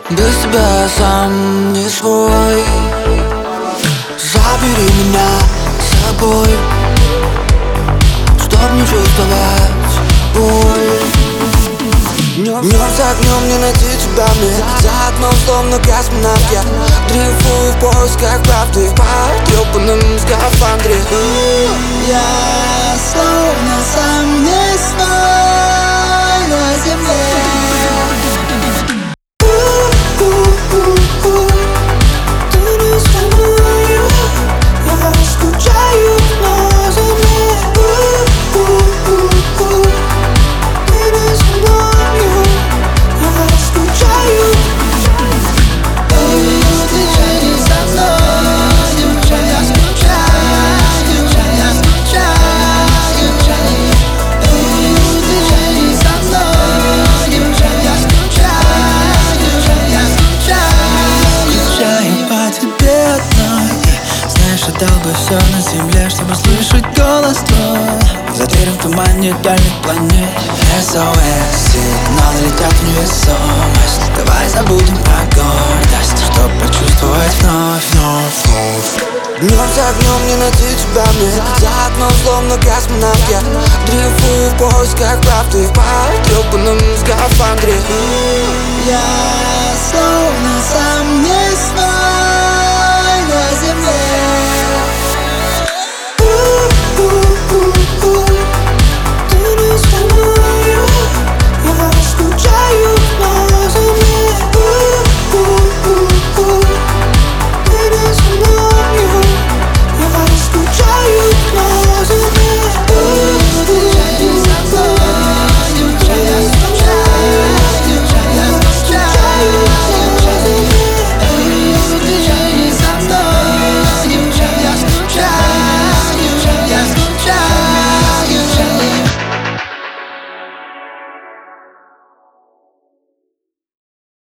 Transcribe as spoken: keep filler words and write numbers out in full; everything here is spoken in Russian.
Без тебя я сам не свой. Забери меня с собой, чтоб не чувствовать боль. Днем за огнем не найти тебя мне. За окном словно космонавт я дрейфую в поисках правды в потрепанном скафандре. Я словно сам не свой на земле. Отдал бы все на земле, чтобы слышать голос твой. Затерян в тумане дальних планет. эс о эс, сигналы летят в невесомость. Давай забудем про гордость, чтоб почувствовать вновь, вновь, вновь. Днем за огнем не найти тебя мне. За окном словно космонавт я дрейфую в поисках правды в потрепанном скафандре. Я